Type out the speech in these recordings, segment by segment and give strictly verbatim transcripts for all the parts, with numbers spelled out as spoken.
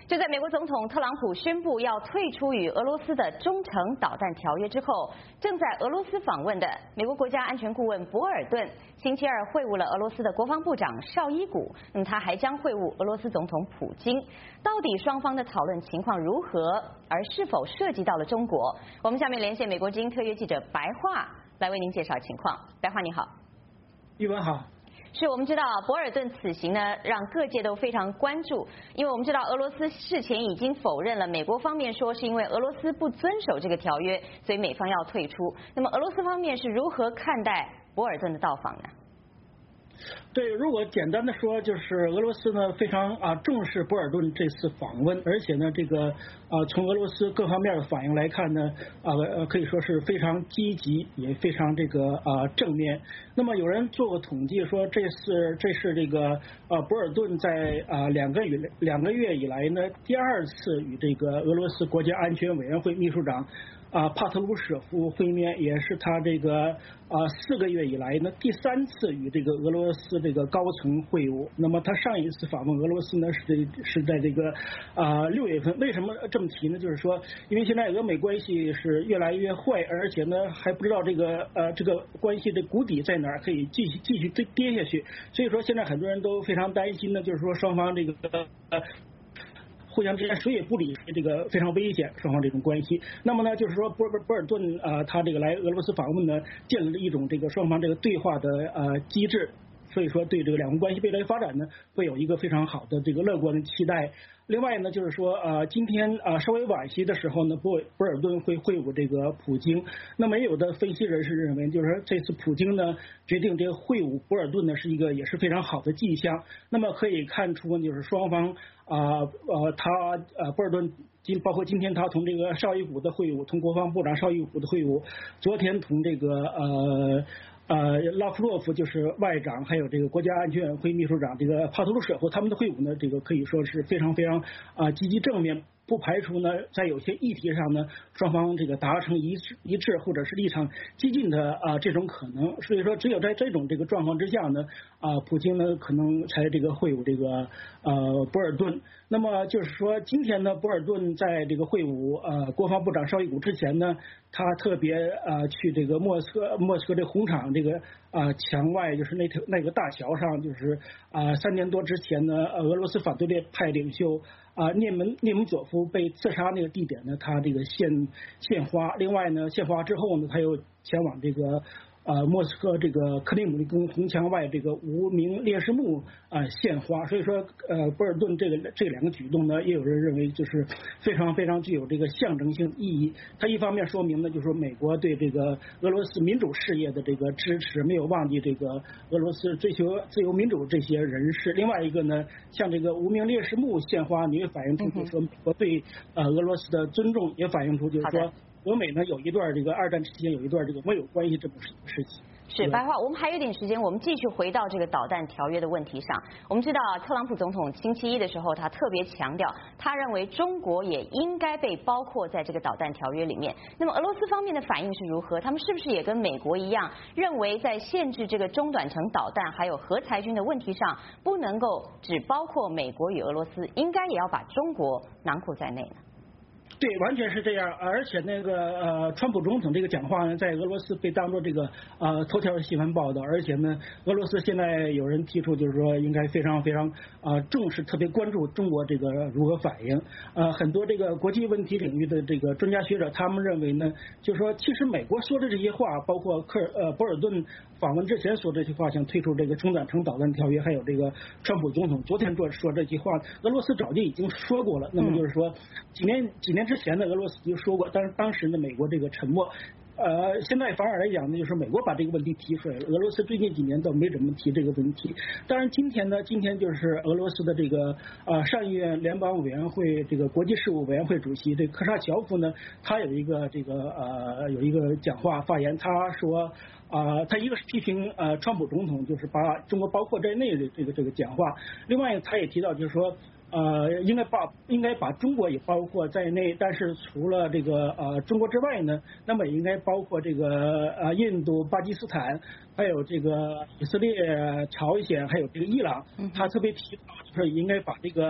就在美国总统特朗普宣布要退出与俄罗斯的中程导弹条约之后，正在俄罗斯访问的美国国家安全顾问博尔顿星期二会晤了俄罗斯的国防部长绍伊古，那么他还将会晤俄罗斯总统普京。到底双方的讨论情况如何，而是否涉及到了中国？我们下面连线美国之音特约记者白桦来为您介绍情况。白桦你好。 玉文好。 是我们知道博尔顿此行呢，让各界都非常关注，因为我们知道俄罗斯事前已经否认了，美国方面说是因为俄罗斯不遵守这个条约，所以美方要退出。那么俄罗斯方面是如何看待博尔顿的到访呢？ 对，如果简单的说，就是俄罗斯呢非常啊重视博尔顿这次访问，而且呢这个啊从俄罗斯各方面的反应来看呢，啊呃可以说是非常积极，也非常这个啊正面。那么有人做过统计说，这是这是这个啊博尔顿在啊两个月两个月以来呢第二次与这个俄罗斯国家安全委员会秘书长啊，帕特鲁舍夫会面，也是他这个啊四个月以来呢第三次与这个俄罗斯这个高层会晤。那么他上一次访问俄罗斯呢是是在这个啊六月份。为什么这么提呢？就是说，因为现在俄美关系是越来越坏，而且呢还不知道这个呃这个关系的谷底在哪儿，可以继续继续跌跌下去。所以说现在很多人都非常担心呢，就是说双方这个呃。互相之间谁也不理，这个非常危险，双方这种关系。那么呢，就是说博博尔顿啊、呃，他这个来俄罗斯访问呢，建立了一种这个双方这个对话的呃机制，所以说对这个两国关系未来发展呢，会有一个非常好的这个乐观的期待。另外呢，就是说呃，今天啊、呃、稍微晚些的时候呢，博博尔顿会会晤这个普京。那么也有的分析人士认为，就是说这次普京呢决定这个会晤博尔顿呢是一个也是非常好的迹象。那么可以看出呢，就是双方。啊呃他呃博尔顿今包括今天他同这个绍伊古的会晤，同国防部长绍伊古的会晤，昨天同这个呃呃拉夫洛夫就是外长，还有这个国家安全委员会秘书长这个帕特鲁舍夫他们的会晤呢，这个可以说是非常非常啊积极正面。不排除呢，在有些议题上呢，双方这个达成一致一致或者是立场激进的啊这种可能。所以说，只有在这种这个状况之下呢，啊，普京呢可能才这个会晤这个呃博尔顿。那么就是说，今天呢，博尔顿在这个会晤呃国防部长绍伊古之前呢，他特别呃去这个莫斯科莫斯科这红场这个啊墙外，就是那条那个大桥上，就是啊三年多之前呢，俄罗斯反对派领袖。啊，涅门涅姆佐夫被刺杀那个地点呢，他这个献献花。另外呢，献花之后呢，他又前往这个呃莫斯科这个克里姆林宫红墙外这个无名烈士墓啊、呃、献花。所以说，呃，博尔顿这个这两个举动呢，也有人认为就是非常非常具有这个象征性意义。它一方面说明呢，就是说美国对这个俄罗斯民主事业的这个支持，没有忘记这个俄罗斯追求自由民主这些人士。另外一个呢，像这个无名烈士墓献花，你也反映出就是说美国对呃俄罗斯的尊重，也反映出就是说俄美呢有一段这个二战期间有一段这个没有关系这么事情。 是白桦，我们还有点时间，我们继续回到这个导弹条约的问题上。我们知道特朗普总统星期一的时候，他特别强调，他认为中国也应该被包括在这个导弹条约里面。那么俄罗斯方面的反应是如何？他们是不是也跟美国一样，认为在限制这个中短程导弹还有核裁军的问题上，不能够只包括美国与俄罗斯，应该也要把中国囊括在内呢？ 对，完全是这样。而且那个呃，川普总统这个讲话呢，在俄罗斯被当作这个呃头条新闻报道。而且呢，俄罗斯现在有人提出，就是说应该非常非常啊、呃、重视，特别关注中国这个如何反应。呃，很多这个国际问题领域的这个专家学者，他们认为呢，就是说其实美国说的这些话，包括科尔呃博尔顿访问之前说这些话，想推出这个中短程导弹条约，还有这个川普总统昨天说说这些话，俄罗斯早就已经说过了。那么就是说，几年几年之前呢，俄罗斯就说过，但是当时呢，美国这个沉默。呃，现在反而来讲呢，就是美国把这个问题提出来了，俄罗斯最近几年倒没怎么提这个问题。当然，今天呢，今天就是俄罗斯的这个呃上议院联邦委员会这个国际事务委员会主席这科沙乔夫呢，他有一个这个呃有一个讲话发言，他说啊、呃，他一个是批评呃川普总统就是把中国包括在内的这个这个讲话，另外他也提到就是说。呃，应该把应该把中国也包括在内，但是除了这个呃中国之外呢，那么也应该包括这个呃印度、巴基斯坦，还有这个以色列、朝鲜，还有这个伊朗。他特别提到，就是应该把这个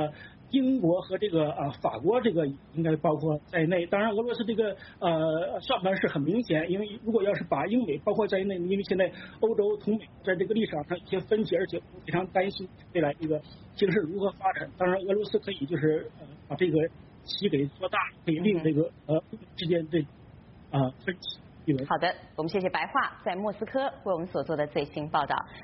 英国和这个啊法国这个应该包括在内。当然，俄罗斯这个呃算盘是很明显，因为如果要是把英美包括在内，因为现在欧洲同美在这个立场上有些分歧，而且非常担心未来这个形势如何发展。当然，俄罗斯可以就是呃把这个棋给做大，可以利用这个呃之间这啊分歧。 好的，我们谢谢白桦在莫斯科为我们所做的最新报道。